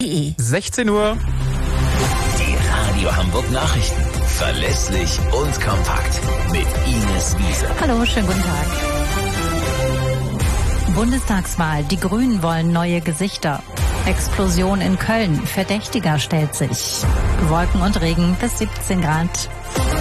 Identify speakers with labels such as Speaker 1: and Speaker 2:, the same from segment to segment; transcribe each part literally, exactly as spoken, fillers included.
Speaker 1: e.
Speaker 2: sechzehn Uhr.
Speaker 3: Die Radio Hamburg Nachrichten. Verlässlich und kompakt. Mit Ines Wiese.
Speaker 4: Hallo, schönen guten Tag. Bundestagswahl. Die Grünen wollen neue Gesichter. Explosion in Köln. Verdächtiger stellt sich. Wolken und Regen bis siebzehn Grad.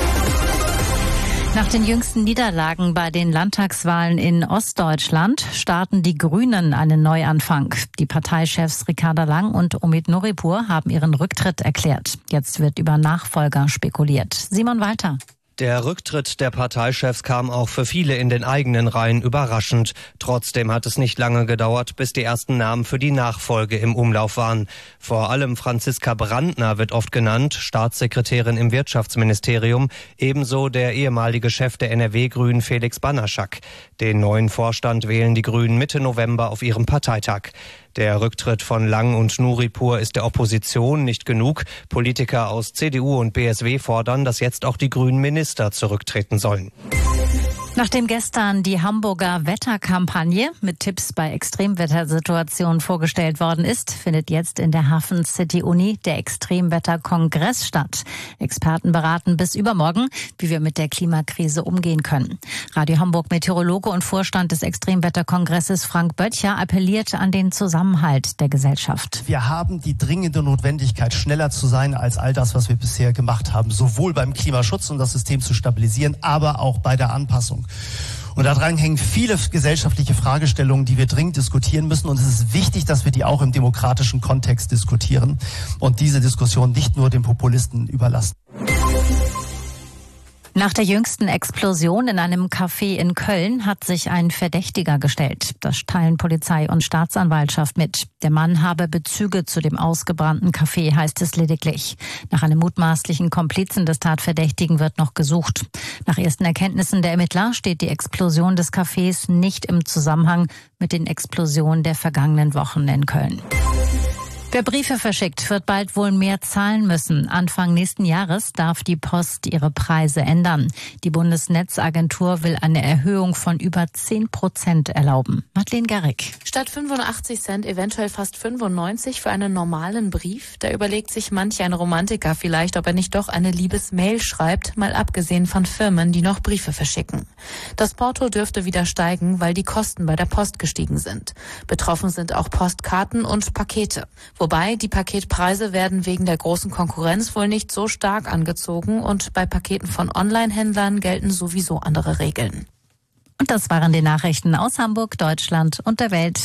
Speaker 4: Nach den jüngsten Niederlagen bei den Landtagswahlen in Ostdeutschland starten die Grünen einen Neuanfang. Die Parteichefs Ricarda Lang und Omid Nuripur haben ihren Rücktritt erklärt. Jetzt wird über Nachfolger spekuliert. Simon Walter.
Speaker 5: Der Rücktritt der Parteichefs kam auch für viele in den eigenen Reihen überraschend. Trotzdem hat es nicht lange gedauert, bis die ersten Namen für die Nachfolge im Umlauf waren. Vor allem Franziska Brandner wird oft genannt, Staatssekretärin im Wirtschaftsministerium, ebenso der ehemalige Chef der N R W-Grünen Felix Banaschak. Den neuen Vorstand wählen die Grünen Mitte November auf ihrem Parteitag. Der Rücktritt von Lang und Nuripur ist der Opposition nicht genug. Politiker aus C D U und B S W fordern, dass jetzt auch die grünen Minister zurücktreten sollen.
Speaker 4: Nachdem gestern die Hamburger Wetterkampagne mit Tipps bei Extremwettersituationen vorgestellt worden ist, findet jetzt in der Hafen City Uni der Extremwetterkongress statt. Experten beraten bis übermorgen, wie wir mit der Klimakrise umgehen können. Radio Hamburg Meteorologe und Vorstand des Extremwetterkongresses Frank Böttcher appelliert an den Zusammenhalt der Gesellschaft.
Speaker 6: Wir haben die dringende Notwendigkeit, schneller zu sein als all das, was wir bisher gemacht haben. Sowohl beim Klimaschutz, um das System zu stabilisieren, aber auch bei der Anpassung. Und daran hängen viele gesellschaftliche Fragestellungen, die wir dringend diskutieren müssen. Und es ist wichtig, dass wir die auch im demokratischen Kontext diskutieren und diese Diskussion nicht nur den Populisten überlassen.
Speaker 4: Nach der jüngsten Explosion in einem Café in Köln hat sich ein Verdächtiger gestellt. Das teilen Polizei und Staatsanwaltschaft mit. Der Mann habe Bezüge zu dem ausgebrannten Café, heißt es lediglich. Nach einem mutmaßlichen Komplizen des Tatverdächtigen wird noch gesucht. Nach ersten Erkenntnissen der Ermittler steht die Explosion des Cafés nicht im Zusammenhang mit den Explosionen der vergangenen Wochen in Köln. Wer Briefe verschickt, wird bald wohl mehr zahlen müssen. Anfang nächsten Jahres darf die Post ihre Preise ändern. Die Bundesnetzagentur will eine Erhöhung von über zehn Prozent erlauben. Madeleine Garrick.
Speaker 7: Statt fünfundachtzig Cent eventuell fast fünfundneunzig für einen normalen Brief. Da überlegt sich manch ein Romantiker vielleicht, ob er nicht doch eine Liebesmail schreibt, mal abgesehen von Firmen, die noch Briefe verschicken. Das Porto dürfte wieder steigen, weil die Kosten bei der Post gestiegen sind. Betroffen sind auch Postkarten und Pakete. Wobei die Paketpreise werden wegen der großen Konkurrenz wohl nicht so stark angezogen und bei Paketen von Online-Händlern gelten sowieso andere Regeln.
Speaker 4: Und das waren die Nachrichten aus Hamburg, Deutschland und der Welt.